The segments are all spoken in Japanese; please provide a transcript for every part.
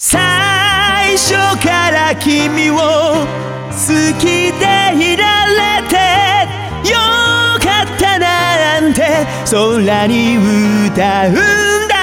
最初から君を好きでいられてよかったなんて空に歌うんだ。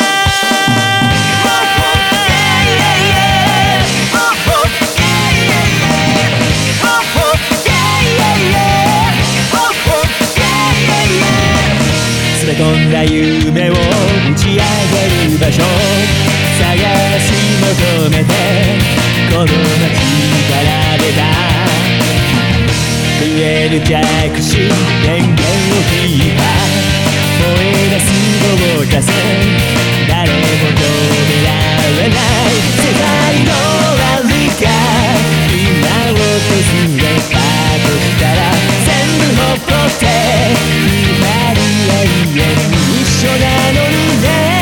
詰め込んだ夢を打ち上げる場所探し求めてこの街から出た増える弱視電源を引いた燃え出す動かせ誰も止められない世界の終わりが今訪れたとしたら全部ほっぽって二人永遠に一緒なのにね。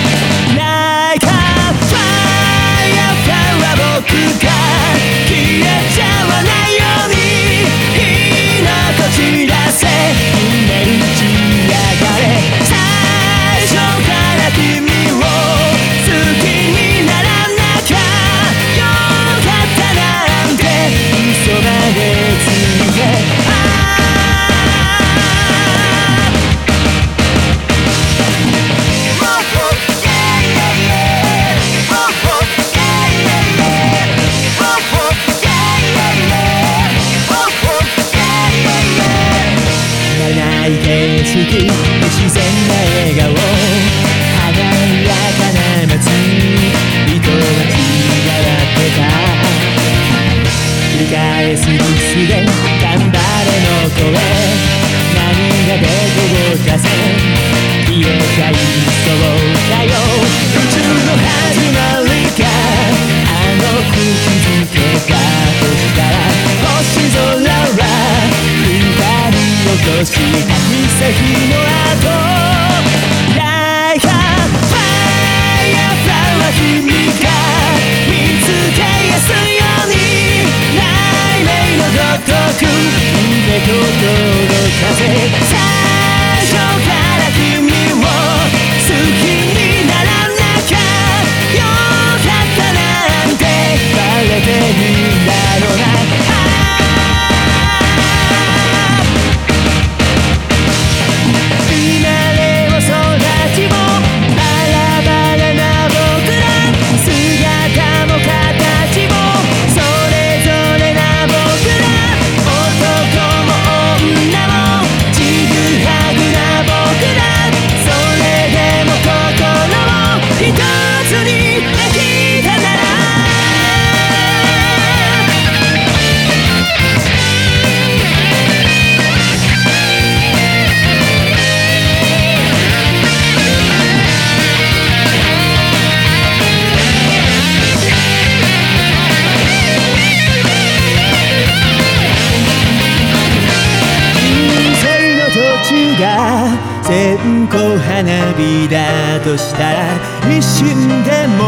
僕が消えちゃわないように火のこちらせ夢打ち上がれ最初から君を好きにならなきゃよかったなんて嘘までついて自然な笑顔華やかな街人は違ってた繰り返すミスで頑張れの声何がで動かせ消えちゃいそうだよ宇宙の始まりかあの口づけだとしたら星空は落とした奇跡の後ライカファイアフラワー君が見つけやすいように雷鳴のごとく夢と届かせ最初から君を好きにならなきゃよかったなんてバレてるんだろうな。線香花火だとしたら一瞬でも